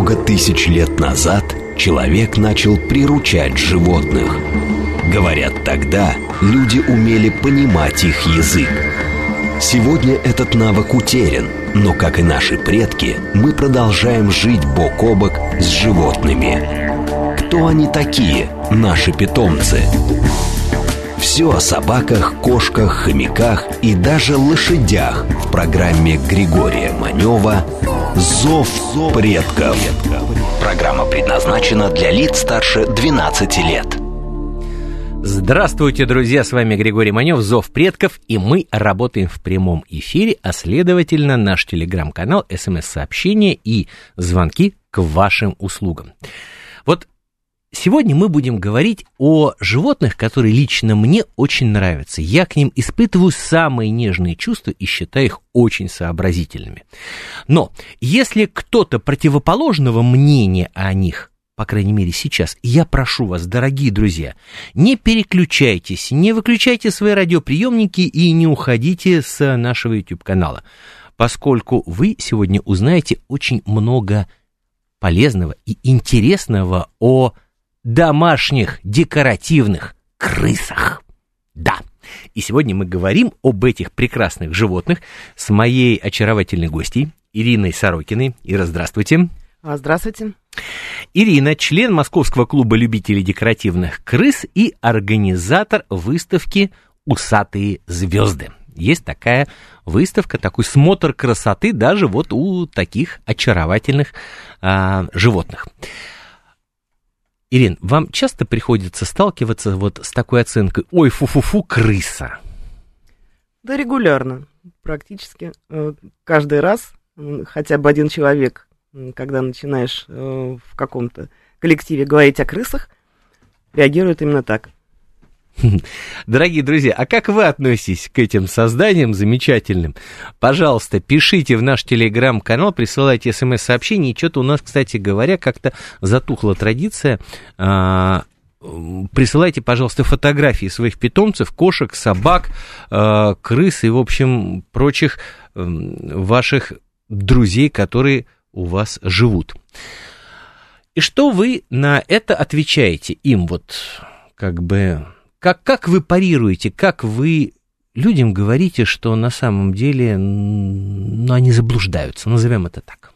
Много тысяч лет назад человек начал приручать животных. Говорят, тогда люди умели понимать их язык. Сегодня этот навык утерян, но, как и наши предки, мы продолжаем жить бок о бок с животными. Кто они такие, наши питомцы? Все о собаках, кошках, хомяках и даже лошадях в программе Григория Манева «Зов предков». Программа предназначена для лиц старше 12 лет. Здравствуйте, друзья, с вами Григорий Манев, «Зов предков», и мы работаем в прямом эфире, а следовательно наш телеграм-канал, СМС-сообщения и звонки к вашим услугам. Вот сегодня мы будем говорить о животных, которые лично мне очень нравятся. Я к ним испытываю самые нежные чувства и считаю их очень сообразительными. Но если кто-то противоположного мнения о них, по крайней мере сейчас, я прошу вас, дорогие друзья, не переключайтесь, не выключайте свои радиоприемники и не уходите с нашего YouTube-канала, поскольку вы сегодня узнаете очень много полезного и интересного о домашних декоративных крысах. Да, и сегодня мы говорим об этих прекрасных животных с моей очаровательной гостьей Ириной Сорокиной. Ира, здравствуйте. Здравствуйте. Ирина, член Московского клуба любителей декоративных крыс и организатор выставки «Усатые звезды». Есть такая выставка, такой смотр красоты даже вот у таких очаровательных животных. Ирин, вам часто приходится сталкиваться вот с такой оценкой «Ой, фу-фу-фу, крыса»? Да, регулярно. Практически каждый раз хотя бы один человек, когда начинаешь в каком-то коллективе говорить о крысах, реагирует именно так. Дорогие друзья, а как вы относитесь к этим созданиям замечательным? Пожалуйста, пишите в наш телеграм-канал, присылайте смс-сообщения. И что-то у нас, кстати говоря, как-то затухла традиция. Присылайте, пожалуйста, фотографии своих питомцев, кошек, собак, крыс и, в общем, прочих ваших друзей, которые у вас живут. И что вы на это отвечаете им? Вот как бы... Как вы парируете, как вы людям говорите, что на самом деле они заблуждаются, назовем это так?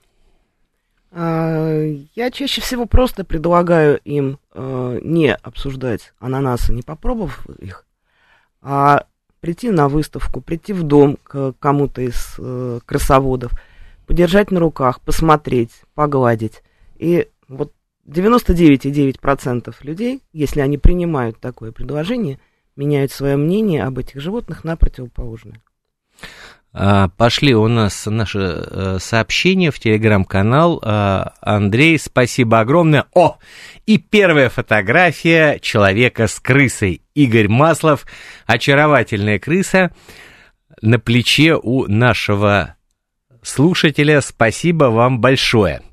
Я чаще всего просто предлагаю им не обсуждать ананасы, не попробовав их, а прийти на выставку, прийти в дом к кому-то из крысоводов, подержать на руках, посмотреть, погладить. И вот 99,9% людей, если они принимают такое предложение, меняют свое мнение об этих животных на противоположное. Пошли у нас наши сообщения в телеграм-канал. Андрей, спасибо огромное. И первая фотография человека с крысой. Игорь Маслов, очаровательная крыса на плече у нашего слушателя. Спасибо вам большое.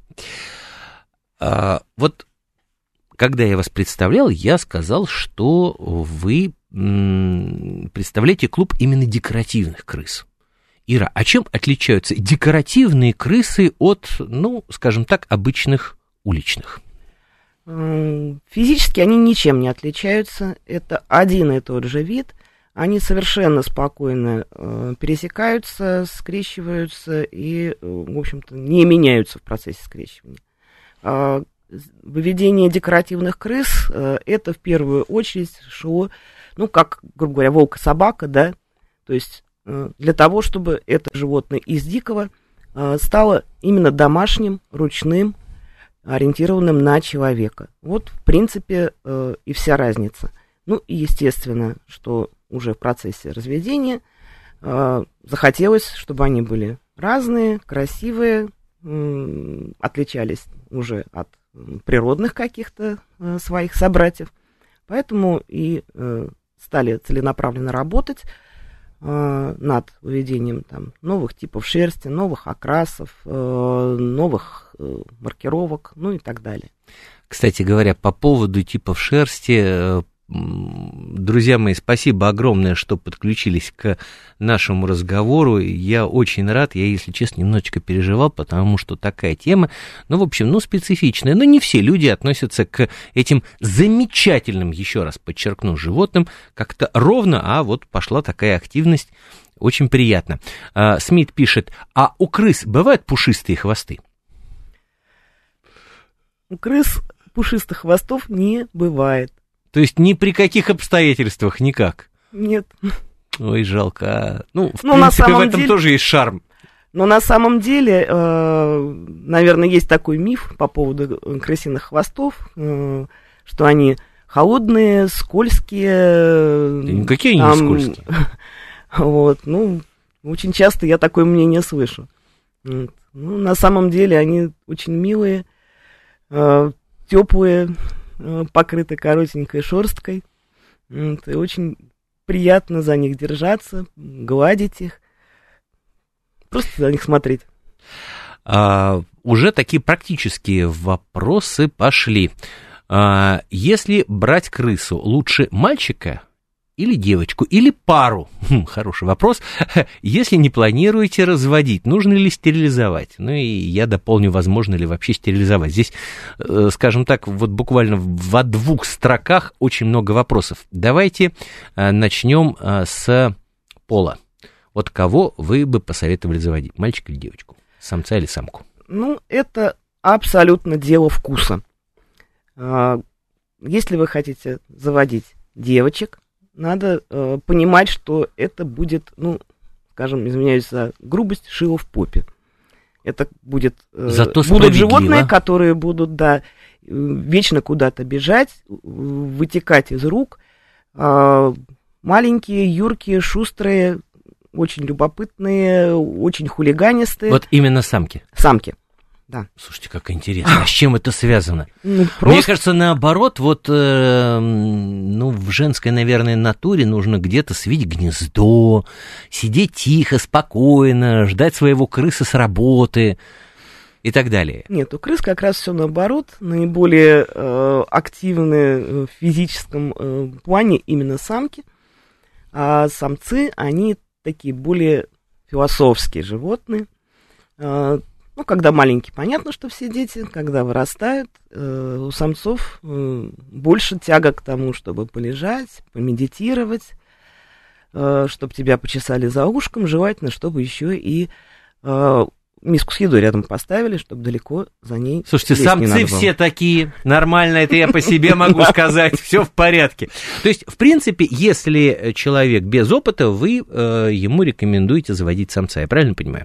Вот когда я вас представлял, я сказал, что вы представляете клуб именно декоративных крыс. Ира, а чем отличаются декоративные крысы от, скажем так, обычных уличных? Физически они ничем не отличаются. Это один и тот же вид. Они совершенно спокойно пересекаются, скрещиваются и, в общем-то, не меняются в процессе скрещивания. Выведение декоративных крыс это в первую очередь шло, как, грубо говоря, волк-собака, да, то есть для того, чтобы это животное из дикого стало именно домашним, ручным, ориентированным на человека. Вот, в принципе, и вся разница. И естественно, что уже в процессе разведения захотелось, чтобы они были разные, красивые, отличались уже от природных каких-то своих собратьев, поэтому и стали целенаправленно работать над выведением новых типов шерсти, новых окрасов, новых маркировок, и так далее. Кстати говоря, по поводу типов шерсти, Друзья мои, спасибо огромное, что подключились к нашему разговору. Я очень рад, я, если честно, немножечко переживал, потому что такая тема, в общем, специфичная. Но не все люди относятся к этим замечательным, еще раз подчеркну, животным как-то ровно, а вот пошла такая активность. Очень приятно. Смит пишет, а у крыс бывают пушистые хвосты? У крыс пушистых хвостов не бывает. То есть ни при каких обстоятельствах никак? Нет. Ой, жалко. В принципе, в этом тоже есть шарм. Но на самом деле, наверное, есть такой миф по поводу крысиных хвостов, что они холодные, скользкие. Да никакие они не скользкие. Вот, очень часто я такое мнение слышу. На самом деле они очень милые, теплые, покрыты коротенькой шерсткой. И очень приятно за них держаться, гладить их, просто за них смотреть. Уже такие практические вопросы пошли. Если брать крысу, лучше мальчика или девочку, или пару? Хороший вопрос. Если не планируете разводить, нужно ли стерилизовать? И я дополню, возможно ли вообще стерилизовать. Здесь, скажем так, вот буквально во 2 строках очень много вопросов. Давайте начнем с пола. Вот кого вы бы посоветовали заводить, мальчика или девочку? Самца или самку? Это абсолютно дело вкуса. Если вы хотите заводить девочек, надо понимать, что это будет, скажем, извиняюсь за грубость, шило в попе. Это будут животные, которые будут, вечно куда-то бежать, вытекать из рук. Маленькие, юркие, шустрые, очень любопытные, очень хулиганистые. Вот именно самки? Самки. Да. Слушайте, как интересно, а с чем это связано? Мне кажется, наоборот, в женской, наверное, натуре нужно где-то свить гнездо, сидеть тихо, спокойно, ждать своего крыса с работы и так далее. Нет, у крыс как раз все наоборот, наиболее активны в физическом плане именно самки, а самцы, они такие более философские животные. Когда маленькие, понятно, что все дети, когда вырастают, у самцов больше тяга к тому, чтобы полежать, помедитировать, чтобы тебя почесали за ушком, желательно, чтобы еще и миску с едой рядом поставили, чтобы далеко за ней. Слушайте, самцы все такие, нормально, это я по себе могу сказать, все в порядке. То есть, в принципе, если человек без опыта, вы ему рекомендуете заводить самца, я правильно понимаю?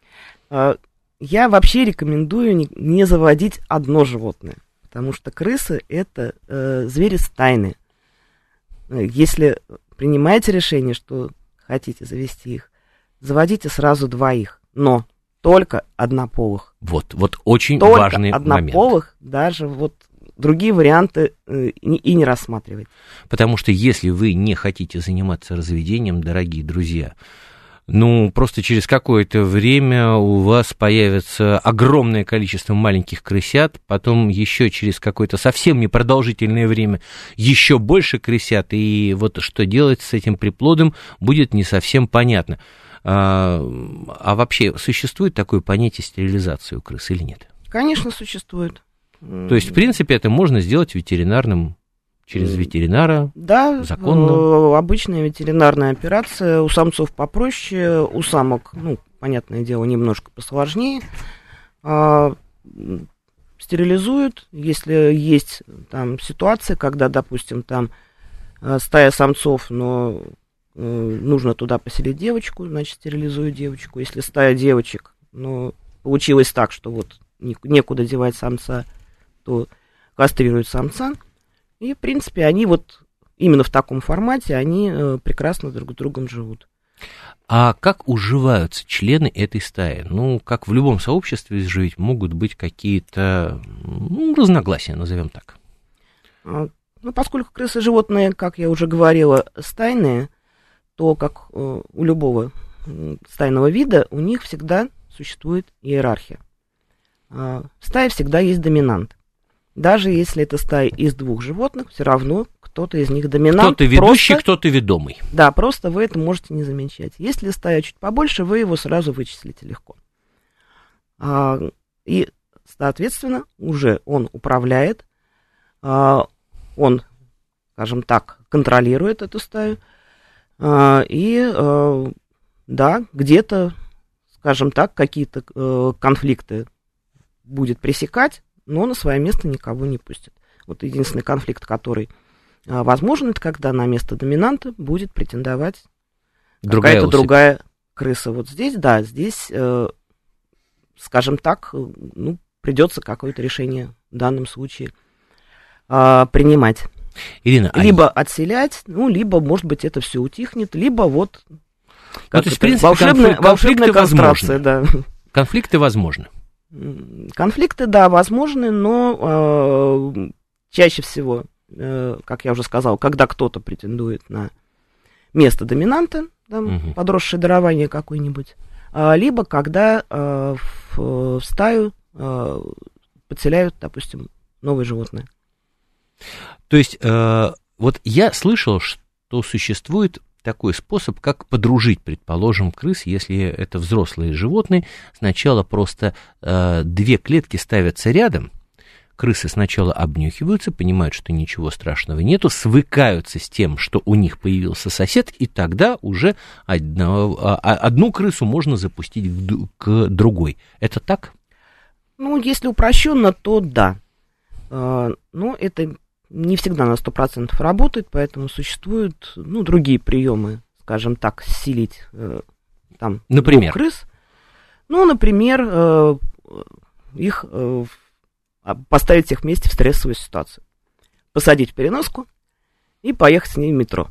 Я вообще рекомендую не заводить одно животное, потому что крысы – это звери стайные. Если принимаете решение, что хотите завести их, заводите сразу 2, но только однополых. Вот очень только важный момент. Только однополых, даже другие варианты и не рассматривать. Потому что если вы не хотите заниматься разведением, дорогие друзья, просто через какое-то время у вас появится огромное количество маленьких крысят, потом еще через какое-то совсем непродолжительное время еще больше крысят, и что делать с этим приплодом будет не совсем понятно. А вообще существует такое понятие стерилизации у крыс или нет? Конечно, существует. То есть, в принципе, это можно сделать ветеринарным через ветеринара? Да, законно? Обычная ветеринарная операция. У самцов попроще, у самок, понятное дело, немножко посложнее. Стерилизуют, если есть там ситуация, когда, допустим, там стая самцов, но нужно туда поселить девочку, значит, стерилизуют девочку. Если стая девочек, но получилось так, что некуда девать самца, то кастрируют самца. И, в принципе, они именно в таком формате, они прекрасно друг с другом живут. А как уживаются члены этой стаи? Как в любом сообществе жить, могут быть какие-то разногласия, назовем так. Поскольку крысы животные, как я уже говорила, стайные, то, как у любого стайного вида, у них всегда существует иерархия. В стае всегда есть доминант. Даже если это стая из 2 животных, все равно кто-то из них доминант. Кто-то ведущий, кто-то ведомый. Да, просто вы это можете не замечать. Если стая чуть побольше, вы его сразу вычислите легко. И, соответственно, уже он управляет, он, скажем так, контролирует эту стаю. И, да, где-то, скажем так, какие-то конфликты будет пресекать, но на свое место никого не пустит. Вот единственный конфликт, который возможен, это когда на место доминанта будет претендовать какая-то другая крыса. Вот здесь, да, здесь, скажем так, ну, придется какое-то решение в данном случае принимать. Ирина, либо отселять, ну, либо, может быть, это все утихнет, либо вот то есть, в принципе, волшебная конструкция, да. Конфликты возможны. Конфликты, да, возможны, но чаще всего, как я уже сказал, когда кто-то претендует на место доминанта, там, подросшее дарование какое-нибудь, либо когда в стаю подселяют, допустим, новые животные. То есть, вот я слышал, что существует такой способ, как подружить, предположим, крыс, если это взрослые животные. Сначала просто две клетки ставятся рядом, крысы сначала обнюхиваются, понимают, что ничего страшного нету, свыкаются с тем, что у них появился сосед, и тогда уже одну крысу можно запустить к другой. Это так? Ну, если упрощенно, то да. Но это не всегда на 100% работает, поэтому существуют, ну, другие приемы, скажем так, селить там двух крыс. Ну, например, их поставить всех вместе в стрессовую ситуацию. Посадить в переноску и поехать с ней в метро.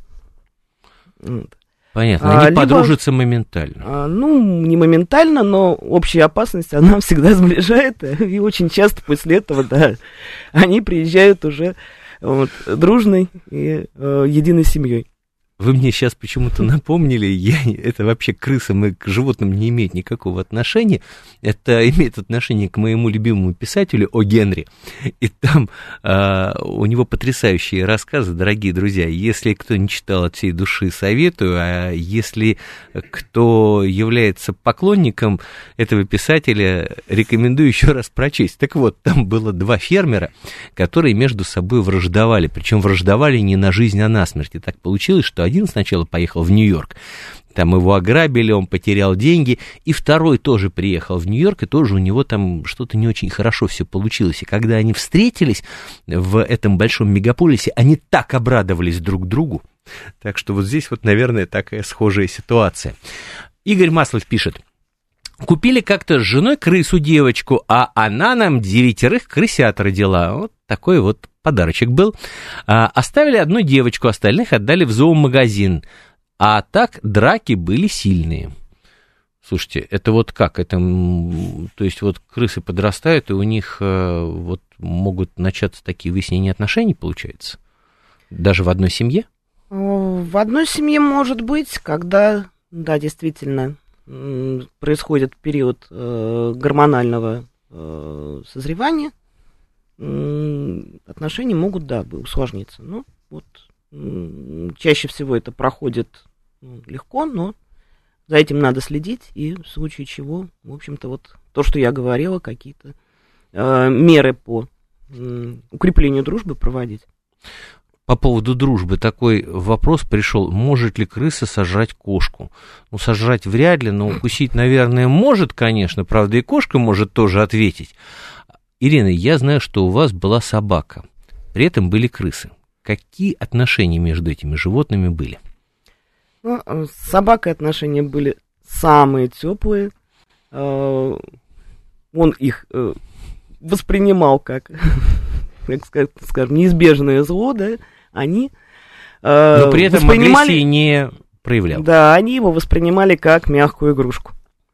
Понятно, они подружатся моментально. Ну, не моментально, но общая опасность, она всегда сближает, и очень часто после этого, да, они приезжают уже вот, дружной и единой семьей. Вы мне сейчас почему-то напомнили, это вообще к крысам и к животным не имеет никакого отношения, это имеет отношение к моему любимому писателю О. Генри, и там у него потрясающие рассказы, дорогие друзья, если кто не читал, от всей души советую, а если кто является поклонником этого писателя, рекомендую еще раз прочесть. Так вот, там было два фермера, которые между собой враждовали, причем враждовали не на жизнь, а на смерть, и так получилось, что один сначала поехал в Нью-Йорк, там его ограбили, он потерял деньги, и второй тоже приехал в Нью-Йорк, и тоже у него там что-то не очень хорошо все получилось. И когда они встретились в этом большом мегаполисе, они так обрадовались друг другу. Так что вот здесь вот, наверное, такая схожая ситуация. Игорь Маслов пишет. Купили как-то с женой крысу девочку, а она нам 9 крысят родила. Вот такой вот подарочек был. Оставили одну девочку, остальных отдали в зоомагазин. А так драки были сильные. Слушайте, это вот как? Это, то есть вот крысы подрастают, и у них вот могут начаться такие выяснения отношений, получается? Даже в одной семье? В одной семье может быть, когда, да, действительно, происходит период гормонального созревания, отношения могут, да, усложниться. Ну, вот, чаще всего это проходит легко, но за этим надо следить, и в случае чего, в общем-то, вот то, что я говорила, какие-то меры по укреплению дружбы проводить. По поводу дружбы такой вопрос пришел, может ли крыса сожрать кошку? Ну, сожрать вряд ли, но укусить, наверное, может, конечно, правда, и кошка может тоже ответить. Ирина, я знаю, что у вас была собака, при этом были крысы. Какие отношения между этими животными были? Ну, с собакой отношения были самые теплые. Он их воспринимал как, скажем, неизбежное зло, да, они но при этом агрессии не проявлял. Да, они его воспринимали как мягкую игрушку.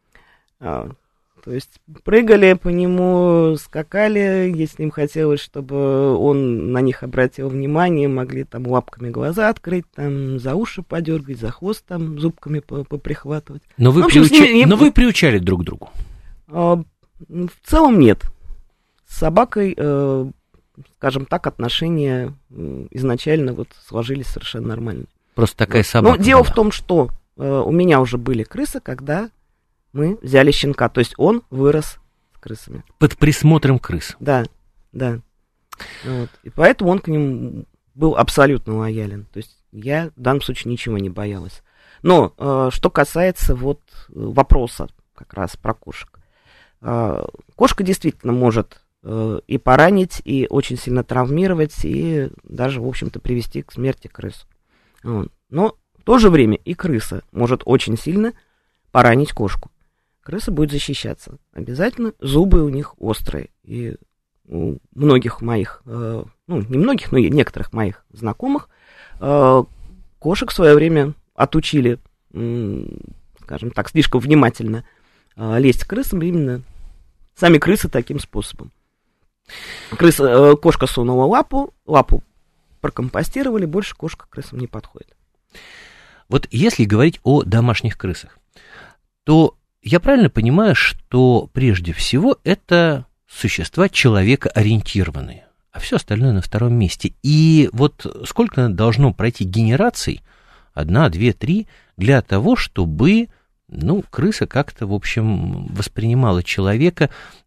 То есть прыгали по нему, скакали, если им хотелось, чтобы он на них обратил внимание, могли там лапками глаза открыть, там за уши подергать, за хвост там зубками поприхватывать. Но вы, вы приучали друг к другу? В целом нет. С собакой скажем так, отношения изначально вот сложились совершенно нормально. Просто такая собака. Но дело в том, что у меня уже были крысы, когда мы взяли щенка. То есть он вырос с крысами. Под присмотром крыс. Да. Вот. И поэтому он к ним был абсолютно лоялен. То есть я в данном случае ничего не боялась. Но что касается вот вопроса как раз про кошек. Кошка действительно может и поранить, и очень сильно травмировать, и даже, в общем-то, привести к смерти крысу. Но в то же время и крыса может очень сильно поранить кошку. Крыса будет защищаться. Обязательно зубы у них острые. И у многих моих, не многих, но и некоторых моих знакомых, кошек в свое время отучили, скажем так, слишком внимательно лезть к крысам именно сами крысы таким способом. Кошка сунула лапу прокомпостировали, больше кошка к крысам не подходит. Вот если говорить о домашних крысах, то я правильно понимаю, что прежде всего это существа человекоориентированные, а все остальное на втором месте. И вот сколько должно пройти генераций, 1, 2, 3, для того, чтобы, крыса как-то, в общем, воспринимала человека,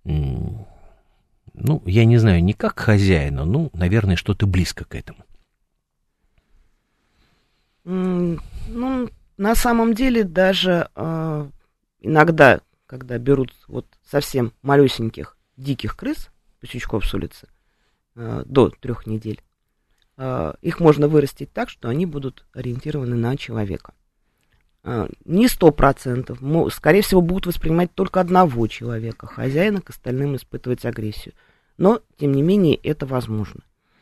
я не знаю, не как хозяина, наверное, что-то близко к этому. На самом деле, даже иногда, когда берут вот совсем малюсеньких диких крыс, пасючков с улицы, до 3 недель, их можно вырастить так, что они будут ориентированы на человека. Не 100%, скорее всего, будут воспринимать только одного человека, хозяина, к остальным испытывать агрессию. Но, тем не менее, это возможно.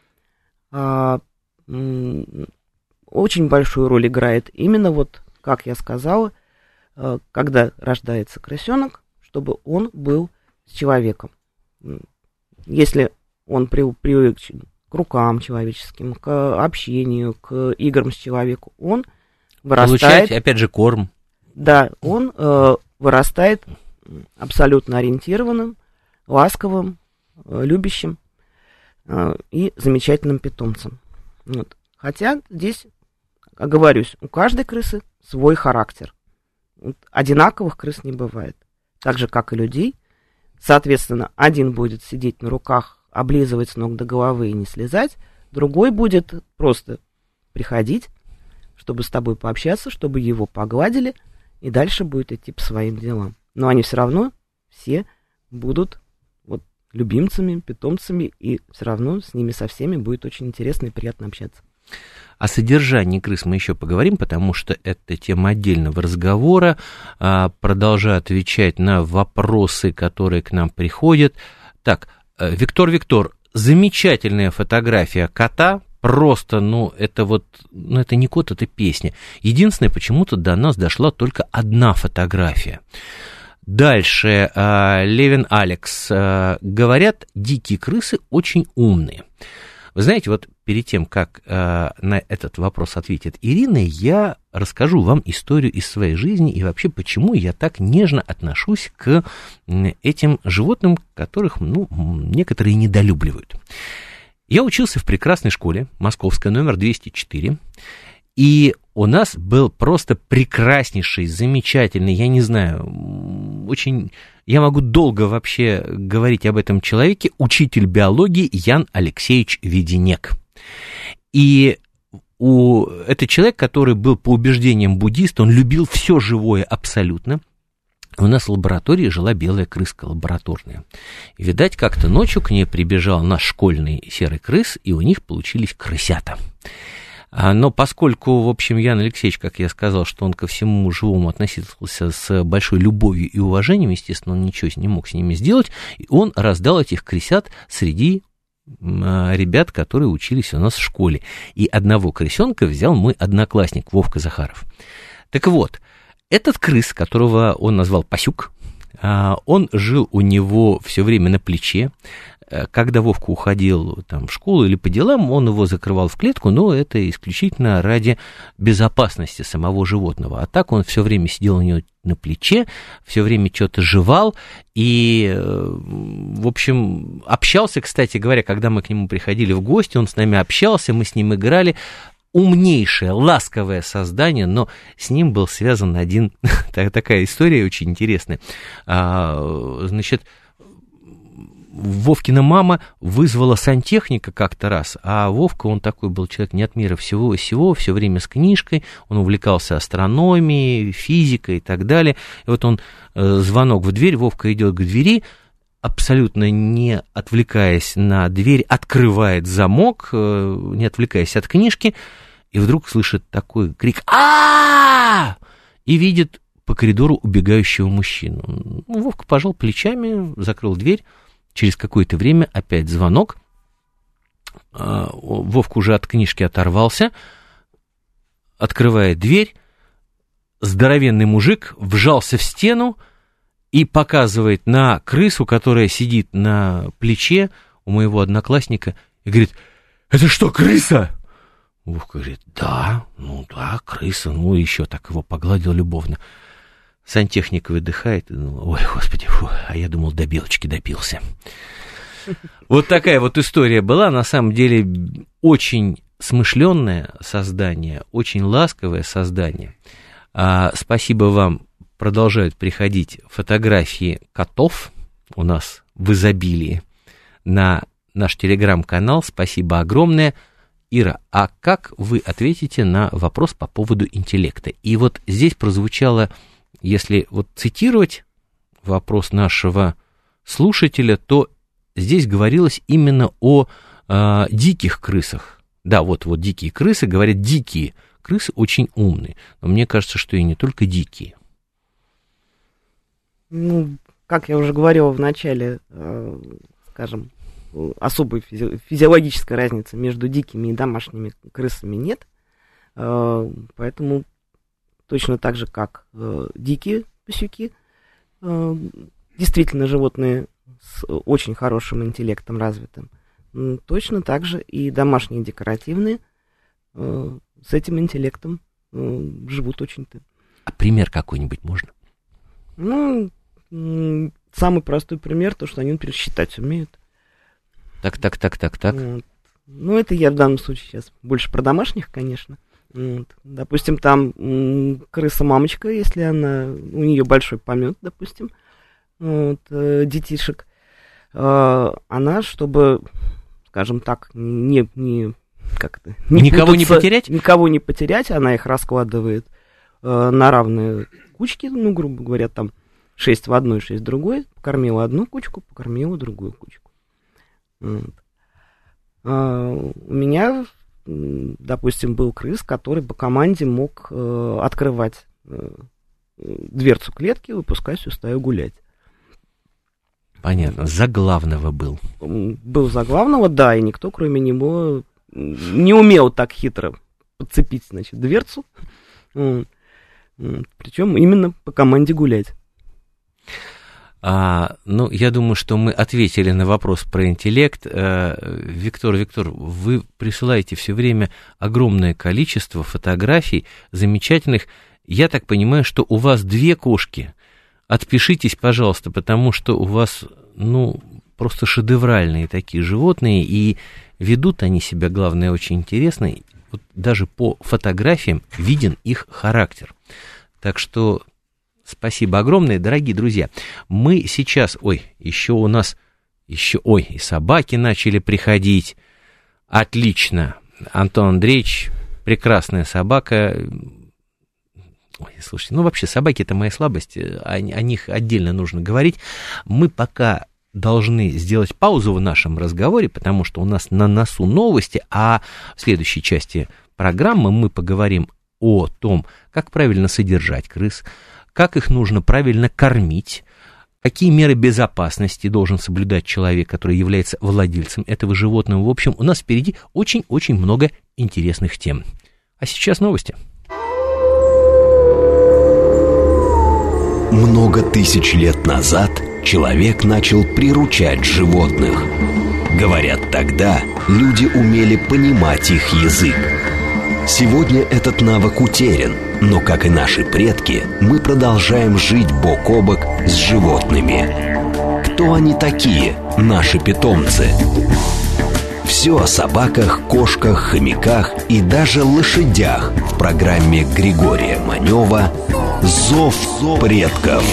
Очень большую роль играет именно вот, как я сказала, когда рождается крысенок, чтобы он был с человеком. Если он привык к рукам человеческим, к общению, к играм с человеком, он вырастает... Получать, опять же, корм. Да, он вырастает абсолютно ориентированным, ласковым, любящим и замечательным питомцем. Вот. Хотя здесь, оговорюсь, у каждой крысы свой характер. Одинаковых крыс не бывает. Так же, как и людей. Соответственно, один будет сидеть на руках, облизывать с ног до головы и не слезать, другой будет просто приходить, чтобы с тобой пообщаться, чтобы его погладили, и дальше будет идти по своим делам. Но они все равно все будут вот любимцами, питомцами, и все равно с ними со всеми будет очень интересно и приятно общаться. О содержании крыс мы еще поговорим, потому что это тема отдельного разговора. Продолжаю отвечать на вопросы, которые к нам приходят. Так, Виктор, замечательная фотография кота. Просто, это не кот, это песня. Единственное, почему-то до нас дошла только одна фотография. Дальше, Левин Алекс. Говорят, дикие крысы очень умные. Вы знаете, вот перед тем, как на этот вопрос ответит Ирина, я расскажу вам историю из своей жизни и вообще, почему я так нежно отношусь к этим животным, которых, некоторые недолюбливают. Я учился в прекрасной школе, московская, номер 204, и у нас был просто прекраснейший, замечательный, я не знаю, я могу долго вообще говорить об этом человеке, учитель биологии Ян Алексеевич Веденек. И это человек, который был по убеждениям буддист, он любил все живое абсолютно. У нас в лаборатории жила белая крыска лабораторная. И, видать, как-то ночью к ней прибежал наш школьный серый крыс, и у них получились крысята. Но поскольку, в общем, Ян Алексеевич, как я сказал, что он ко всему живому относился с большой любовью и уважением, естественно, он ничего не мог с ними сделать, и он раздал этих крысят среди ребят, которые учились у нас в школе. И одного крысенка взял мой одноклассник Вовка Захаров. Так вот, этот крыс, которого он назвал Пасюк, он жил у него все время на плече. когда Вовка уходил там, в школу или по делам, он его закрывал в клетку, но это исключительно ради безопасности самого животного. А так он все время сидел у него на плече, все время что-то жевал и, в общем, общался, кстати говоря, когда мы к нему приходили в гости, он с нами общался, мы с ним играли. Умнейшее, ласковое создание, но с ним был связан такая история очень интересная. Значит, Вовкина мама вызвала сантехника как-то раз, а Вовка, он такой был человек не от мира всего, все время с книжкой, он увлекался астрономией, физикой и так далее. И вот он, звонок в дверь, Вовка идет к двери, абсолютно не отвлекаясь на дверь, открывает замок, не отвлекаясь от книжки, и вдруг слышит такой крик «А-а-а!» и видит по коридору убегающего мужчину. Вовка пожал плечами, закрыл дверь. Через какое-то время опять звонок. Вовка уже от книжки оторвался, открывает дверь. Здоровенный мужик вжался в стену и показывает на крысу, которая сидит на плече у моего одноклассника, и говорит: «Это что, крыса?» Вовка говорит: да, крыса, еще так его погладил любовно. Сантехник выдыхает и думал: ой, господи, а я думал, до белочки допился. Вот такая вот история была, на самом деле очень смышленное создание, очень ласковое создание. Спасибо вам, продолжают приходить фотографии котов у нас в изобилии на наш телеграм-канал, спасибо огромное. Ира, а как вы ответите на вопрос по поводу интеллекта? И вот здесь прозвучало... Если вот цитировать вопрос нашего слушателя, то здесь говорилось именно о диких крысах. Да, вот дикие крысы, говорят, дикие крысы очень умные. Но мне кажется, что и не только дикие. Как я уже говорила в начале, скажем, особой физиологической разницы между дикими и домашними крысами нет. Поэтому... Точно так же, как дикие пасюки, действительно животные с очень хорошим интеллектом развитым, точно так же и домашние декоративные с этим интеллектом живут очень-то. А пример какой-нибудь можно? Самый простой пример, то, что они, например, считать умеют. Так. Это я в данном случае сейчас больше про домашних, конечно. Допустим, там крыса-мамочка, если у нее большой помет, допустим, детишек, она, чтобы, скажем так, никого не потерять, она их раскладывает на равные кучки, грубо говоря, там 6 в одной, 6 в другой, покормила одну кучку, покормила другую кучку. У меня... Допустим, был крыс, который по команде мог открывать дверцу клетки и выпускать всю стаю гулять. Понятно, за главного был. Был за главного, да, и никто, кроме него, не умел так хитро подцепить, дверцу. Причем именно по команде гулять. Я думаю, что мы ответили на вопрос про интеллект. Виктор, вы присылаете все время огромное количество фотографий замечательных. Я так понимаю, что у вас 2 кошки. Отпишитесь, пожалуйста, потому что у вас, просто шедевральные такие животные, и ведут они себя, главное, очень интересно. Вот даже по фотографиям виден их характер. Так что... Спасибо огромное, дорогие друзья. Мы сейчас... еще у нас... и собаки начали приходить. Отлично. Антон Андреевич, прекрасная собака. Слушайте, вообще собаки — это моя слабость. О них отдельно нужно говорить. Мы пока должны сделать паузу в нашем разговоре, потому что у нас на носу новости, а в следующей части программы мы поговорим о том, как правильно содержать крыс, как их нужно правильно кормить, какие меры безопасности должен соблюдать человек, который является владельцем этого животного. В общем, у нас впереди очень-очень много интересных тем. А сейчас новости. Много тысяч лет назад человек начал приручать животных. Говорят, тогда люди умели понимать их язык. Сегодня этот навык утерян, но, как и наши предки, мы продолжаем жить бок о бок с животными. Кто они такие, наши питомцы? Все о собаках, кошках, хомяках и даже лошадях в программе Григория Манева «Зов предков».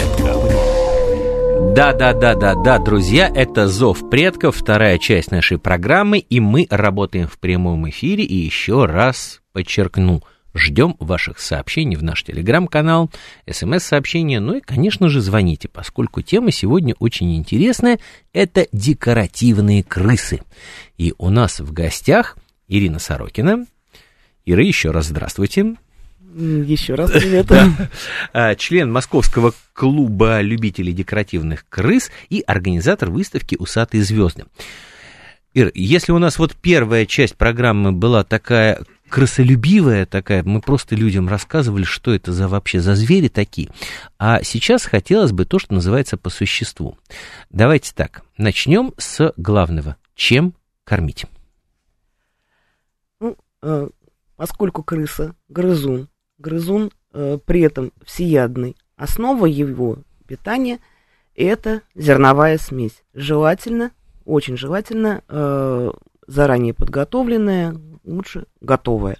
Да, друзья, это «Зов предков», вторая часть нашей программы, и мы работаем в прямом эфире, и еще раз подчеркну, ждем ваших сообщений в наш телеграм-канал, смс-сообщения, ну и, конечно же, звоните, поскольку тема сегодня очень интересная, это декоративные крысы. И у нас в гостях Ирина Сорокина. Ира, еще раз здравствуйте. Еще раз привет. Член Московского клуба любителей декоративных крыс и организатор выставки «Усатые звезды». Ир, если у нас вот первая часть программы была такая крысолюбивая, такая, мы просто людям рассказывали, что это вообще за звери такие, а сейчас хотелось бы то, что называется по существу. Давайте так, начнем с главного. Чем кормить? Ну, поскольку крыса грызун при этом всеядный, основа его питания – это зерновая смесь. Желательно, очень желательно, заранее подготовленная, лучше готовая.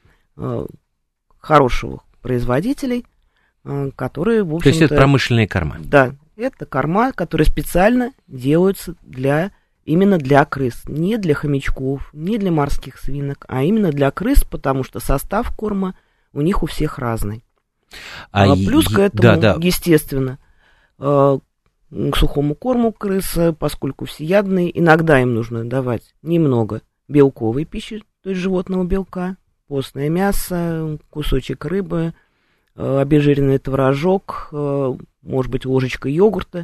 Хороших производителей, которые, в общем-то… То есть это промышленные корма? Да, это корма, которые специально делаются именно для крыс. Не для хомячков, не для морских свинок, а именно для крыс, потому что состав корма у них у всех разный. Плюс к этому, естественно, к сухому корму крысы, поскольку всеядные, иногда им нужно давать немного белковой пищи, то есть животного белка, постное мясо, кусочек рыбы, обезжиренный творожок, может быть, ложечка йогурта.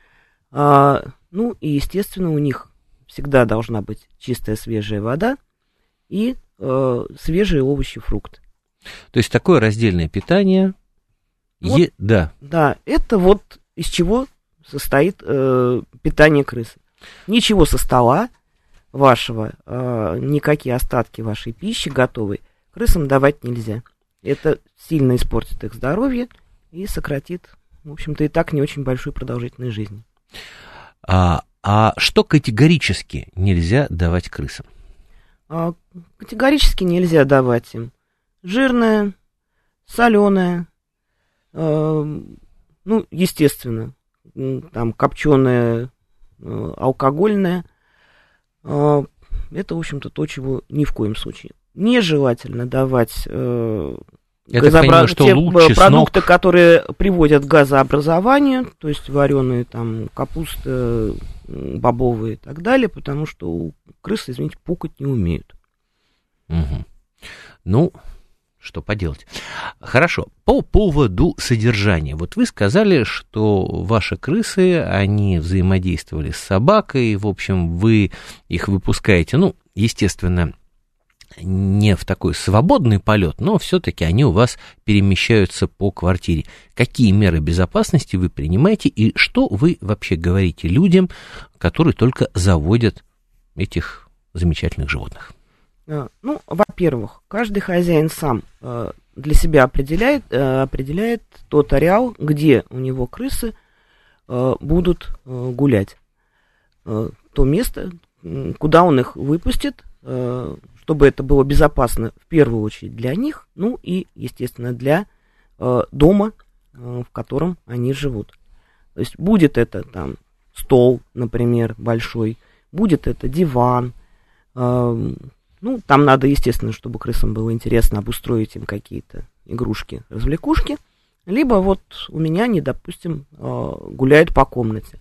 Ну и, естественно, у них всегда должна быть чистая свежая вода и свежие овощи, фрукты. То есть такое раздельное питание. Вот, да, это вот из чего состоит питание крысы. Ничего со стола вашего, никакие остатки вашей пищи готовой крысам давать нельзя. Это сильно испортит их здоровье и сократит, в общем-то, и так не очень большую продолжительность жизни. А что категорически нельзя давать крысам? Категорически нельзя давать им жирное, соленое, ну, естественно, там копченое, алкогольное. Это, в общем-то, то, чего ни в коем случае. Нежелательно давать те продукты, которые приводят к газообразованию, то есть вареные там капуста, бобовые и так далее, потому что крысы, извините, пукать не умеют. Угу. Ну, что поделать. Хорошо, по поводу содержания. Вот вы сказали, что ваши крысы, они взаимодействовали с собакой, в общем, вы их выпускаете, ну, естественно, не в такой свободный полет, но все-таки они у вас перемещаются по квартире. Какие меры безопасности вы принимаете и что вы вообще говорите людям, которые только заводят этих замечательных животных? Ну, во-первых, каждый хозяин сам для себя определяет тот ареал, где у него крысы будут гулять. То место, куда он их выпустит, чтобы это было безопасно в первую очередь для них, ну и, естественно, для дома, в котором они живут. То есть будет это там стол, например, большой, будет это диван. Ну, там надо, естественно, чтобы крысам было интересно обустроить им какие-то игрушки, развлекушки. Либо вот у меня они, допустим, гуляют по комнате.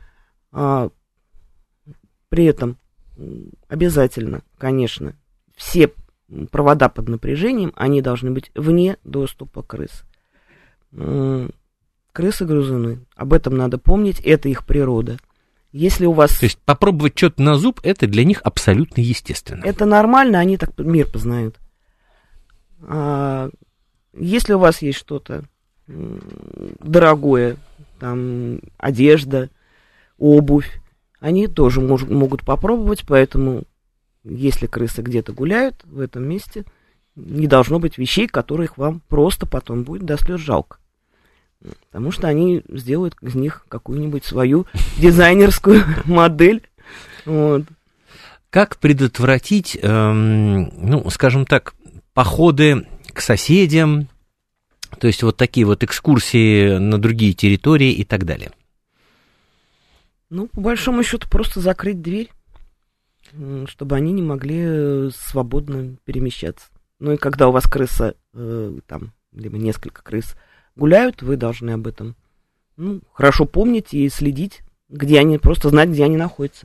При этом обязательно, конечно, все провода под напряжением, они должны быть вне доступа крыс. Крысы-грызуны, об этом надо помнить, это их природа. Если у вас... То есть попробовать что-то на зуб, это для них абсолютно естественно. Это нормально, они так мир познают. Если у вас есть что-то дорогое, там, одежда, обувь, они тоже могут попробовать, поэтому если крысы где-то гуляют в этом месте, не должно быть вещей, которых вам просто потом будет до слез жалко. Потому что они сделают из них какую-нибудь свою дизайнерскую модель. Вот. Как предотвратить, скажем так, походы к соседям, то есть вот такие вот экскурсии на другие территории и так далее? Ну, по большому счету, просто закрыть дверь, чтобы они не могли свободно перемещаться. Ну и когда у вас крыса, либо несколько крыс гуляют, вы должны об этом хорошо помнить и следить, где они, просто знать, где они находятся.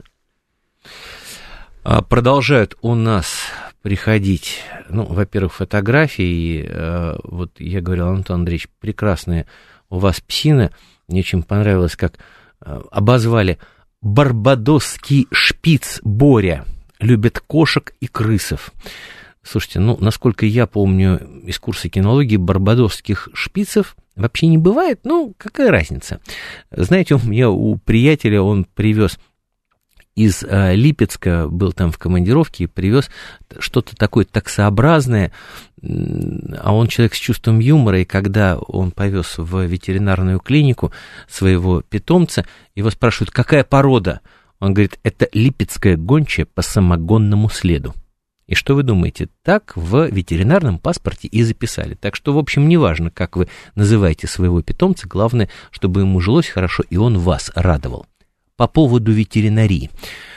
Продолжают у нас приходить, во-первых, фотографии. Вот я говорил, Антон Андреевич, прекрасные у вас псины. Мне очень понравилось, как обозвали: барбадосский шпиц Боря. Любит кошек и крысов. Слушайте, насколько я помню из курса кинологии, барбадосских шпицев вообще не бывает. Какая разница? Знаете, у приятеля он привез из Липецка, был там в командировке и привез что-то такое таксообразное, а он человек с чувством юмора, и когда он повез в ветеринарную клинику своего питомца, его спрашивают, какая порода? Он говорит, это липецкая гончая по самогонному следу. И что вы думаете? Так в ветеринарном паспорте и записали. Так что, в общем, неважно, как вы называете своего питомца, главное, чтобы ему жилось хорошо, и он вас радовал. По поводу ветеринарии.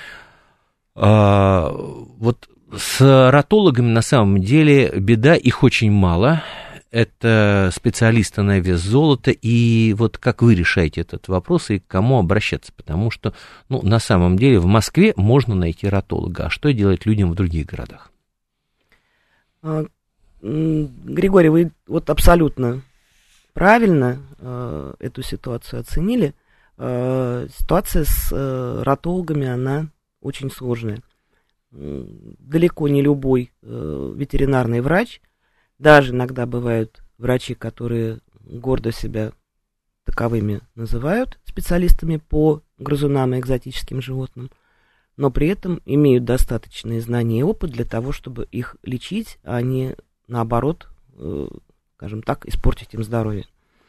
Вот с ратологами на самом деле беда, их очень мало. Это специалисты на вес золота. И вот как вы решаете этот вопрос и к кому обращаться? Потому что, на самом деле в Москве можно найти ратолога. А что делать людям в других городах? Григорий, вы вот абсолютно правильно эту ситуацию оценили. Ситуация с ратологами, она очень сложная. Далеко не любой ветеринарный врач, даже иногда бывают врачи, которые гордо себя таковыми называют, специалистами по грызунам и экзотическим животным, но при этом имеют достаточные знания и опыт для того, чтобы их лечить, а не, наоборот, скажем так, испортить им здоровье.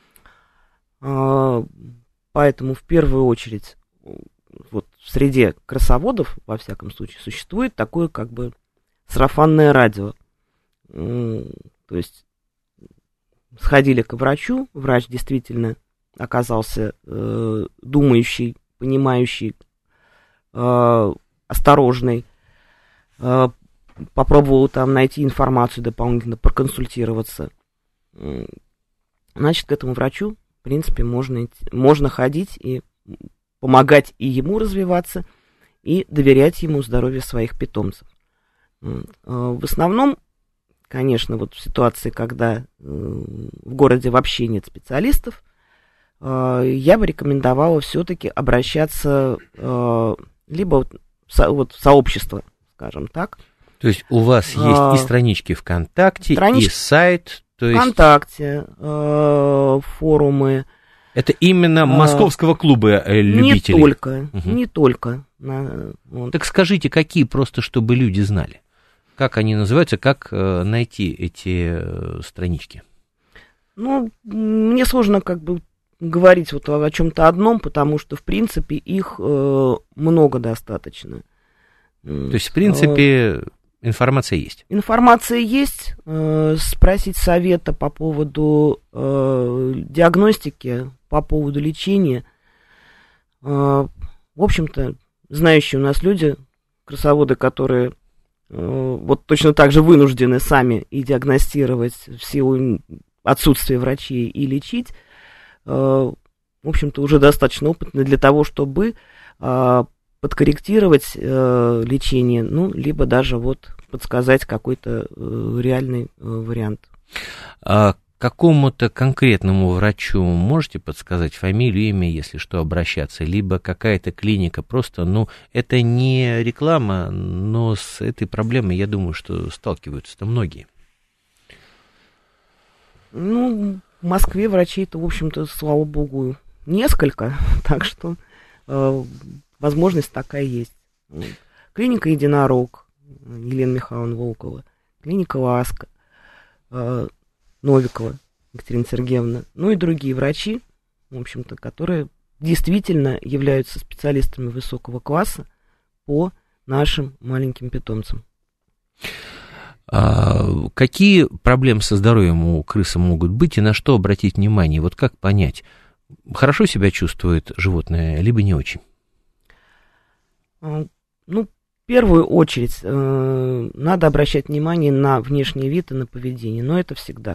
Поэтому в первую очередь вот в среде крысоводов, во всяком случае, существует такое как бы сарафанное радио. То есть сходили к врачу, врач действительно оказался думающий, понимающий, осторожный, попробовал там найти информацию дополнительно, проконсультироваться. Значит, к этому врачу, в принципе, можно ходить и помогать и ему развиваться, и доверять ему здоровью своих питомцев. В основном, конечно, вот в ситуации, когда в городе вообще нет специалистов, я бы рекомендовала все-таки обращаться либо в сообщество, скажем так. То есть у вас есть и странички ВКонтакте, и сайт. То есть... ВКонтакте, форумы. Это именно московского клуба любителей? Не только. Вот. Так скажите, какие, просто чтобы люди знали? Как они называются, как найти эти странички? Мне сложно говорить вот о чем-то одном, потому что, в принципе, их много достаточно. То есть, в принципе, информация есть? Информация есть. Спросить совета по поводу диагностики, по поводу лечения. В общем-то, знающие у нас люди, крысоводы, которые вот точно так же вынуждены сами и диагностировать в силу отсутствия врачей и лечить, в общем-то, уже достаточно опытны для того, чтобы подкорректировать лечение, либо даже подсказать какой-то реальный вариант. А какому-то конкретному врачу можете подсказать фамилию, имя, если что, обращаться, либо какая-то клиника, просто, это не реклама, но с этой проблемой, я думаю, что сталкиваются-то многие. В Москве врачей-то, в общем-то, слава богу, несколько, так что возможность такая есть. Клиника «Единорог», Елена Михайловна Волкова, клиника «Ласка», Новикова Екатерина Сергеевна, ну и другие врачи, в общем-то, которые действительно являются специалистами высокого класса по нашим маленьким питомцам. Какие проблемы со здоровьем у крысы могут быть и на что обратить внимание? Вот как понять, хорошо себя чувствует животное, либо не очень? Ну, в первую очередь надо обращать внимание на внешний вид и на поведение, но это всегда.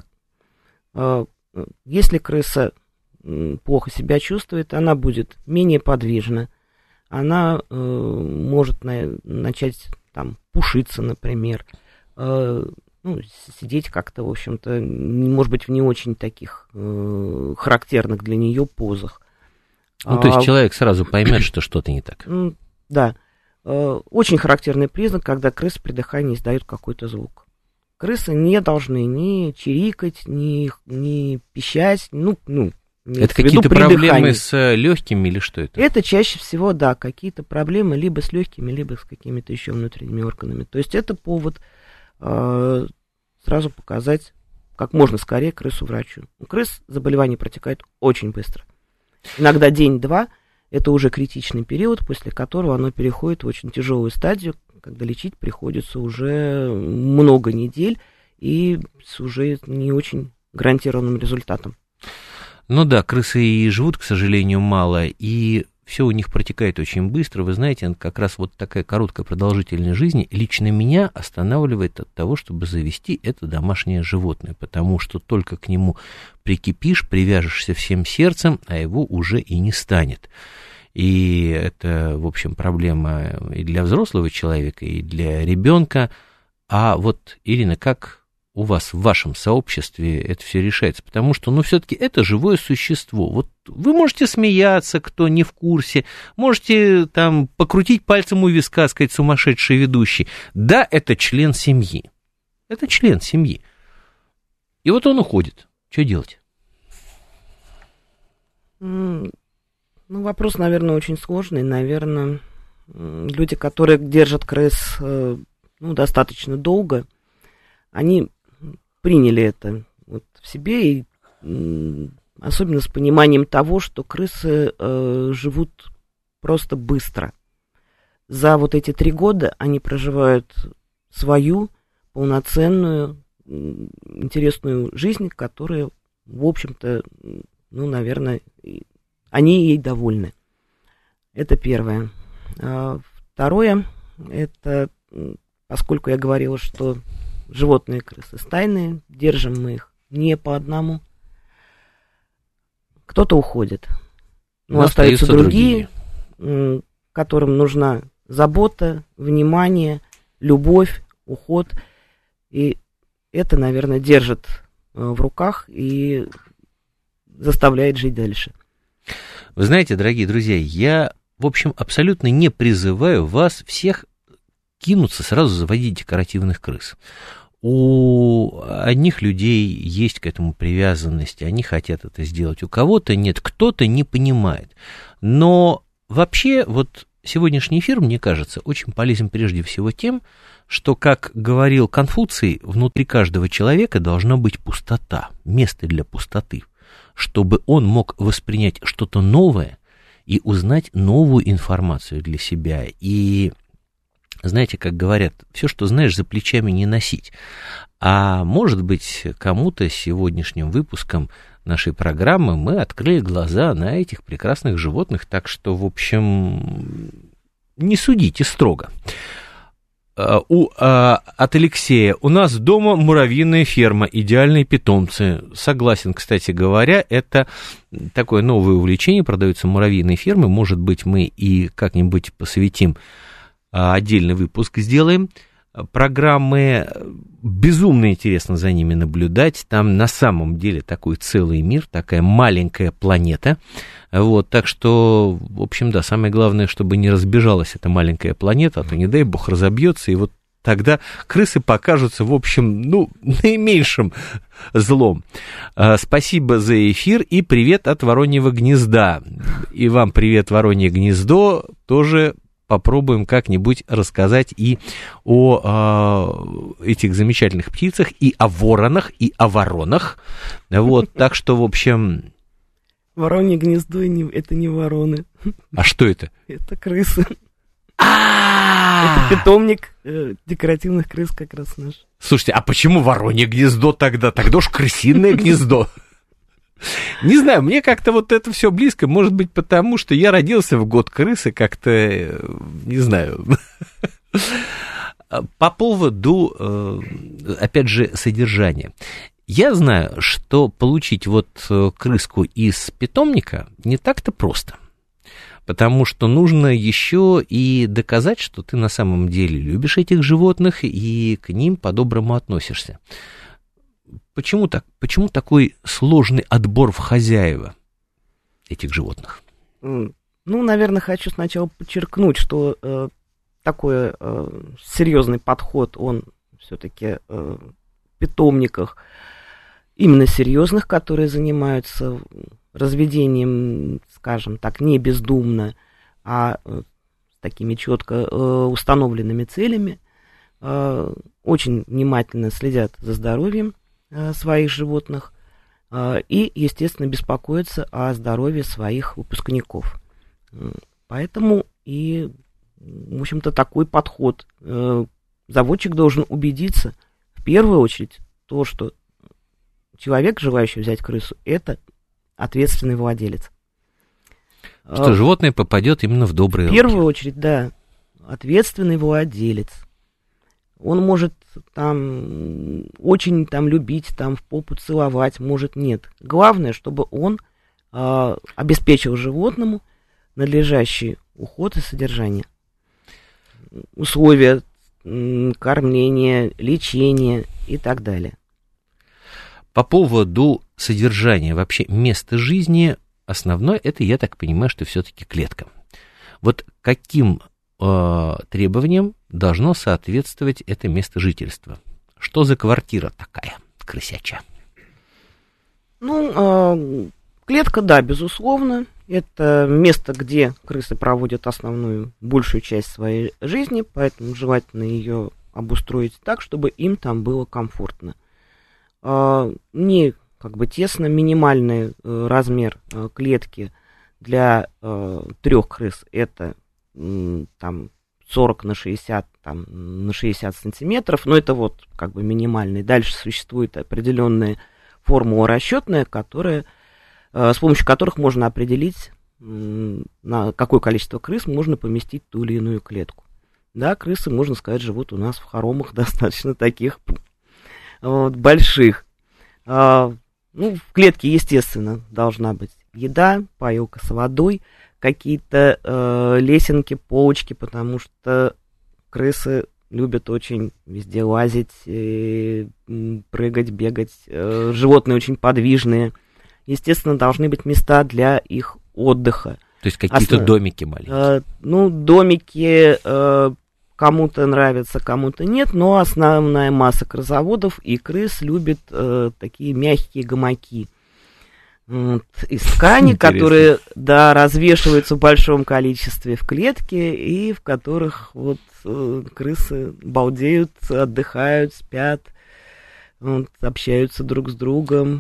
Если крыса плохо себя чувствует, она будет менее подвижна, она может начать там пушиться, например, сидеть как-то, в общем-то, может быть, в не очень таких характерных для нее позах. То есть человек сразу поймет, что что-то не так. Да. Очень характерный признак, когда крысы при дыхании издают какой-то звук. Крысы не должны ни чирикать, ни пищать, это какие-то проблемы с легкими или что это? Это чаще всего, да, какие-то проблемы либо с легкими, либо с какими-то еще внутренними органами. То есть это повод сразу показать как можно скорее крысу врачу. У крыс заболевание протекает очень быстро. Иногда день-два – это уже критичный период, после которого оно переходит в очень тяжелую стадию, когда лечить приходится уже много недель и с уже не очень гарантированным результатом. Ну да, крысы и живут, к сожалению, мало, и все у них протекает очень быстро. Вы знаете, как раз вот такая короткая продолжительность жизни лично меня останавливает от того, чтобы завести это домашнее животное, потому что только к нему прикипишь, привяжешься всем сердцем, а его уже и не станет. И это, в общем, проблема и для взрослого человека, и для ребенка. А вот, Ирина, как у вас в вашем сообществе это все решается? Потому что, все-таки это живое существо. Вот вы можете смеяться, кто не в курсе, можете там покрутить пальцем у виска, сказать, сумасшедший ведущий. Да, это член семьи. Это член семьи. И вот он уходит. Что делать? Вопрос, наверное, очень сложный. Наверное, люди, которые держат крыс достаточно долго, они приняли это в себе, и особенно с пониманием того, что крысы живут просто быстро. За вот эти 3 года они проживают свою полноценную, интересную жизнь, которая, в общем-то, наверное, они ей довольны. Это первое. Второе, это поскольку я говорила, что животные крысы стайные, держим мы их не по одному. Кто-то уходит. Но остаются другие, которым нужна забота, внимание, любовь, уход. И это, наверное, держит в руках и заставляет жить дальше. Вы знаете, дорогие друзья, я, в общем, абсолютно не призываю вас всех кинуться сразу заводить декоративных крыс. У одних людей есть к этому привязанность, они хотят это сделать, у кого-то нет, кто-то не понимает. Но вообще вот сегодняшний эфир, мне кажется, очень полезен прежде всего тем, что, как говорил Конфуций, внутри каждого человека должна быть пустота, место для пустоты, чтобы он мог воспринять что-то новое и узнать новую информацию для себя. И знаете, как говорят, все, что знаешь, за плечами не носить. А может быть, кому-то сегодняшним выпуском нашей программы мы открыли глаза на этих прекрасных животных, так что, в общем, не судите строго. От Алексея. У нас дома муравьиная ферма, идеальные питомцы. Согласен, кстати говоря, это такое новое увлечение, продаются муравьиные фермы. Может быть, мы и как-нибудь посвятим отдельный выпуск сделаем. Программы, безумно интересно за ними наблюдать. Там на самом деле такой целый мир, такая маленькая планета. Вот, так что, в общем, да, самое главное, чтобы не разбежалась эта маленькая планета, а то, не дай бог, разобьется, и вот тогда крысы покажутся, в общем, наименьшим злом. Спасибо за эфир и привет от Вороньего гнезда. И вам привет, Воронье гнездо. Тоже попробуем как-нибудь рассказать и о этих замечательных птицах, и о воронах, и о воронах. Вот, так что, в общем... Воронье гнездо это не вороны. А что это? Это крысы. Это питомник декоративных крыс как раз наш. Слушайте, а почему воронье гнездо тогда? Тогда уж крысиное гнездо. Не знаю, мне как-то вот это все близко. Может быть, потому что я родился в год крысы, как-то, не знаю. По поводу, опять же, содержания. Я знаю, что получить вот крыску из питомника не так-то просто. Потому что нужно еще и доказать, что ты на самом деле любишь этих животных и к ним по-доброму относишься. Почему так? Почему такой сложный отбор в хозяева этих животных? Наверное, хочу сначала подчеркнуть, что такой серьезный подход, он все-таки в питомниках именно серьезных, которые занимаются разведением, скажем так, не бездумно, а с такими четко установленными целями, очень внимательно следят за здоровьем своих животных и, естественно, беспокоятся о здоровье своих выпускников. Поэтому и, в общем-то, такой подход. Заводчик должен убедиться, в первую очередь, то, что человек, желающий взять крысу, это ответственный владелец. Что животное попадет именно в добрые руки. В первую очередь, да, ответственный владелец. Он может там очень там любить, там в попу целовать, может нет. Главное, чтобы он обеспечил животному надлежащий уход и содержание. Условия кормления, лечения и так далее. По поводу содержания вообще места жизни, основное, это, я так понимаю, что все-таки клетка. Вот каким требованиям должно соответствовать это место жительства? Что за квартира такая крысячая? Клетка, да, безусловно. Это место, где крысы проводят основную, большую часть своей жизни, поэтому желательно ее обустроить так, чтобы им там было комфортно. Не тесно, минимальный размер клетки для 3 крыс это там 40 на 60, там, на 60 сантиметров, но это вот минимальный. Дальше существует определенная формула расчетная, с помощью которых можно определить, на какое количество крыс можно поместить ту или иную клетку. Да, крысы, можно сказать, живут у нас в хоромах достаточно таких больших. В клетке, естественно, должна быть еда, поилка с водой, какие-то лесенки, полочки, потому что крысы любят очень везде лазить, прыгать, бегать. Животные очень подвижные. Естественно, должны быть места для их отдыха. То есть какие-то домики маленькие? Домики кому-то нравятся, кому-то нет, но основная масса крысоводов и крыс любит такие мягкие гамаки из ткани, которые, да, развешиваются в большом количестве в клетке, и в которых крысы балдеют, отдыхают, спят, общаются друг с другом.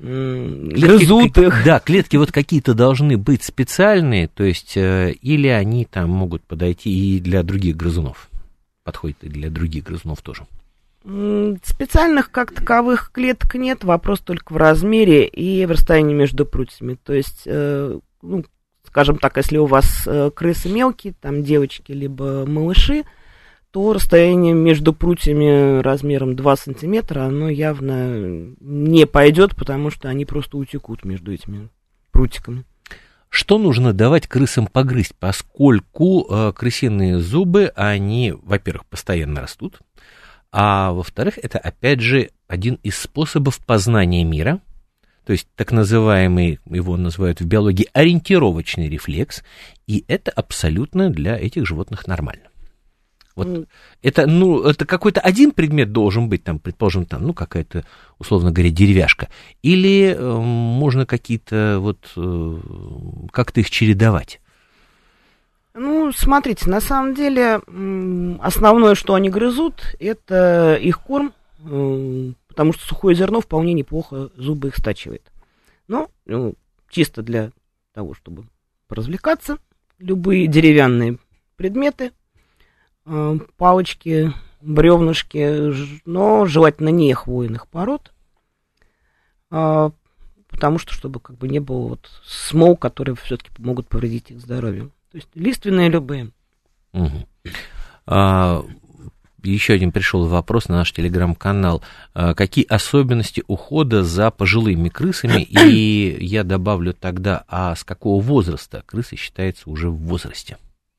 Грызут их. Да, клетки какие-то должны быть специальные, то есть или они там могут подойти и для других грызунов, подходят и для других грызунов тоже. Специальных как таковых клеток нет, вопрос только в размере и в расстоянии между прутьями. То есть, скажем так, если у вас крысы мелкие, там девочки либо малыши, то расстояние между прутьями размером 2 сантиметра, оно явно не пойдет, потому что они просто утекут между этими прутиками. Что нужно давать крысам погрызть, поскольку крысиные зубы, они, во-первых, постоянно растут, а во-вторых, это, опять же, один из способов познания мира, то есть так называемый, его называют в биологии, ориентировочный рефлекс, и это абсолютно для этих животных нормально. Вот это какой-то один предмет должен быть, там, предположим, там, какая-то, условно говоря, деревяшка, или можно какие-то как-то их чередовать? Смотрите, на самом деле, основное, что они грызут, это их корм, потому что сухое зерно вполне неплохо зубы их стачивает. Но чисто для того, чтобы поразвлекаться, любые деревянные предметы, палочки, бревнышки, но желательно не хвойных пород, потому что, чтобы не было смол, которые все-таки могут повредить их здоровью. То есть лиственные любые. Угу. Еще один пришел вопрос на наш телеграм-канал. Какие особенности ухода за пожилыми крысами? И я добавлю тогда, с какого возраста крыса считается уже в возрасте?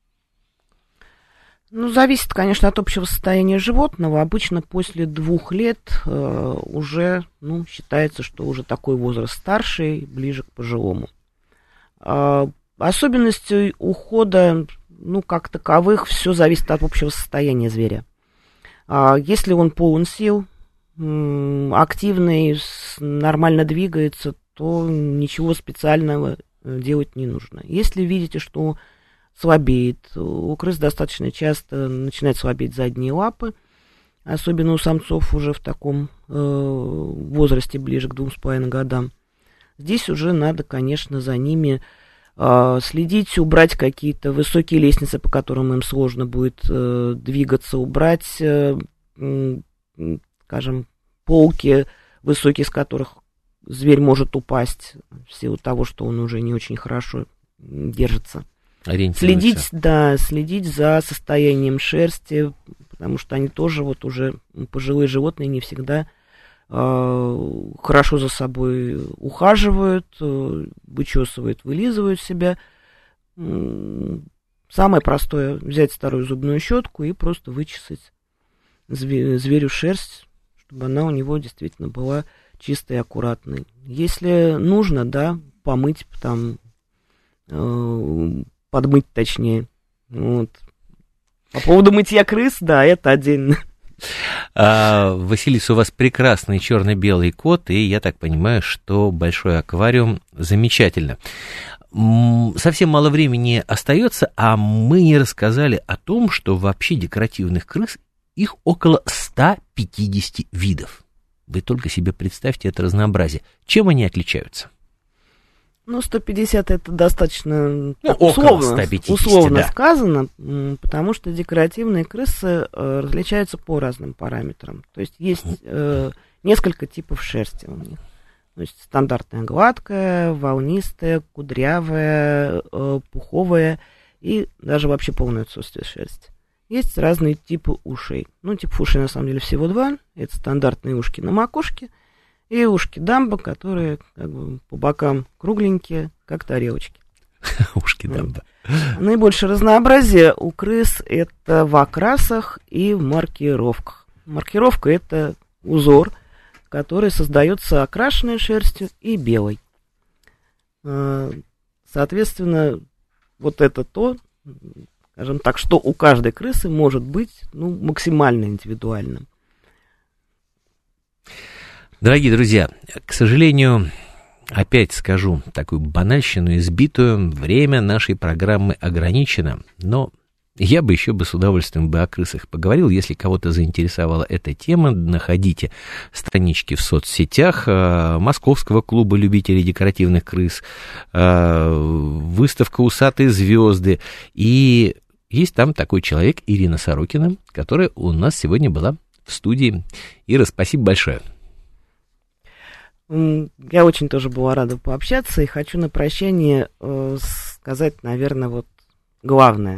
Зависит, конечно, от общего состояния животного. Обычно после 2 лет уже, считается, что уже такой возраст старший, ближе к пожилому. Особенностей ухода, как таковых, все зависит от общего состояния зверя. Если он полон сил, активный, нормально двигается, то ничего специального делать не нужно. Если видите, что слабеет, у крыс достаточно часто начинают слабеть задние лапы, особенно у самцов уже в таком возрасте, ближе к 2,5 годам. Здесь уже надо, конечно, за ними следить, убрать какие-то высокие лестницы, по которым им сложно будет двигаться, убрать, скажем, полки высокие, с которых зверь может упасть в силу того, что он уже не очень хорошо держится. Следить за состоянием шерсти, потому что они тоже уже пожилые животные не всегда хорошо за собой ухаживают, вычесывают, вылизывают себя. Самое простое — взять старую зубную щетку и просто вычесать зверю шерсть, чтобы она у него действительно была чистой и аккуратной. Если нужно, помыть, подмыть точнее. По поводу мытья крыс, это отдельно. Василиса, у вас прекрасный черно-белый кот, и я так понимаю, что большой аквариум замечательно. Совсем мало времени остается, а мы не рассказали о том, что вообще декоративных крыс их около 150 видов. Вы только себе представьте это разнообразие. Чем они отличаются? 150 это достаточно условно сказано, потому что декоративные крысы различаются по разным параметрам. То есть есть несколько типов шерсти у них. То есть стандартная гладкая, волнистая, кудрявая, пуховая и даже вообще полное отсутствие шерсти. Есть разные типы ушей. Типов ушей на самом деле всего 2. Это стандартные ушки на макушке и ушки дамба, которые по бокам кругленькие, как тарелочки. Ушки дамба. Наибольшее разнообразие у крыс это в окрасах и в маркировках. Маркировка — это узор, который создается окрашенной шерстью и белой. Соответственно, это то, скажем так, что у каждой крысы может быть максимально индивидуальным. Дорогие друзья, к сожалению, опять скажу такую банальщину избитую, время нашей программы ограничено, но я бы еще с удовольствием о крысах поговорил. Если кого-то заинтересовала эта тема, находите странички в соцсетях Московского клуба любителей декоративных крыс, выставка «Усатые звезды», и есть там такой человек, Ирина Сорокина, которая у нас сегодня была в студии. Ира, спасибо большое. Я очень тоже была рада пообщаться, и хочу на прощание сказать, наверное, главное.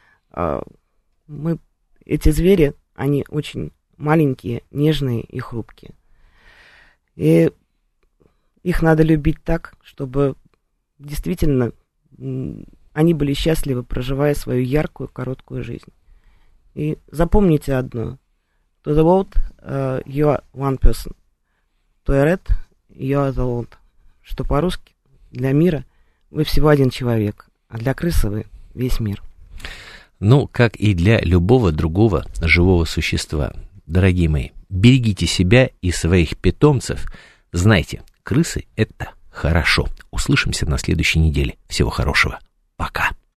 Эти звери, они очень маленькие, нежные и хрупкие. И их надо любить так, чтобы действительно они были счастливы, проживая свою яркую, короткую жизнь. И запомните одно. To the world, you are one person. To a rat, you are the world. Что по-русски, для мира вы всего один человек, а для крысы вы весь мир. Ну, как и для любого другого живого существа. Дорогие мои, берегите себя и своих питомцев. Знайте, крысы — это хорошо. Услышимся на следующей неделе. Всего хорошего. Пока.